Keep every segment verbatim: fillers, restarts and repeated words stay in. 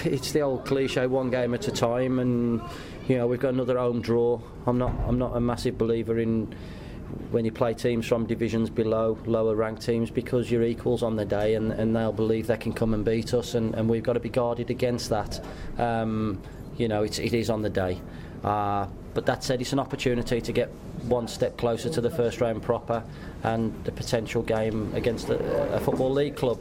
it's the old cliche, one game at a time, and you know we've got another home draw. I'm not I'm not a massive believer in when you play teams from divisions below, lower ranked teams, because you're equals on the day, and, and they'll believe they can come and beat us, and, and we've got to be guarded against that. Um, you know, it's, it is on the day. Uh, but that said, it's an opportunity to get one step closer to the first round proper and the potential game against a, a football league club.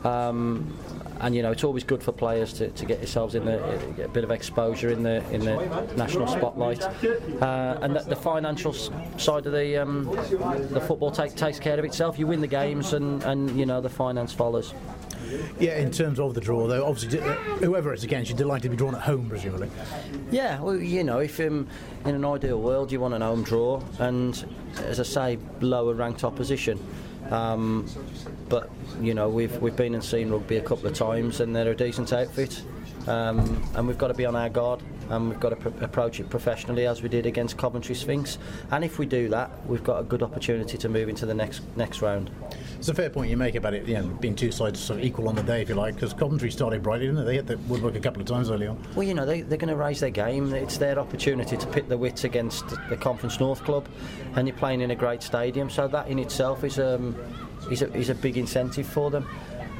Um, and you know it's always good for players to, to get yourselves in the get a bit of exposure in the in the national spotlight, uh, and the, the financial side of the um, the football take, takes care of itself. You win the games, and, and you know the finance follows. Yeah, in terms of the draw, though, obviously, uh, whoever it's against, you're delighted to be drawn at home, presumably. Yeah, well, you know, if um, in an ideal world you want an home draw, and as I say, lower ranked opposition. Um, but you know we've we've been and seen rugby a couple of times, and they're a decent outfit, um, and we've got to be on our guard, and we've got to pr- approach it professionally as we did against Coventry Sphinx. And if we do that, we've got a good opportunity to move into the next next round. It's a fair point you make about it, you know, being two sides sort of equal on the day, if you like, because Coventry started brightly, didn't they? They hit the woodwork a couple of times early on. Well, you know, they, they're going to raise their game. It's their opportunity to pit their wits against the Conference North club, and you're playing in a great stadium, so that in itself is um, is a, is a big incentive for them.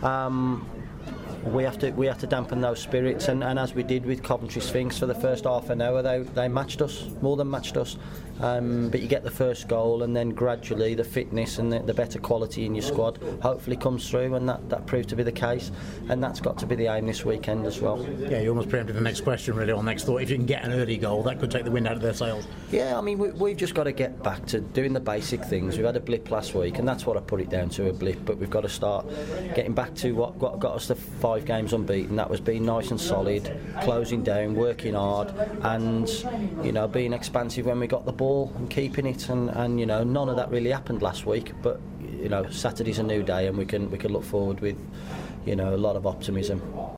Um, we have to we have to dampen those spirits, and, and as we did with Coventry Sphinx for the first half an hour, they they matched us, more than matched us. Um, but you get the first goal, and then gradually the fitness and the, the better quality in your squad hopefully comes through, and that, that proved to be the case, and that's got to be the aim this weekend as well. Yeah, you almost preempted the next question really on next thought. If you can get an early goal, that could take the wind out of their sails. Yeah, I mean we, we've just got to get back to doing the basic things. We've had a blip last week, and that's what I put it down to, a blip, but we've got to start getting back to what, what got us the five games unbeaten. That was being nice and solid, closing down, working hard, and you know being expansive when we got the ball and keeping it, and, and you know none of that really happened last week, but you know Saturday's a new day, and we can we can look forward with you know a lot of optimism.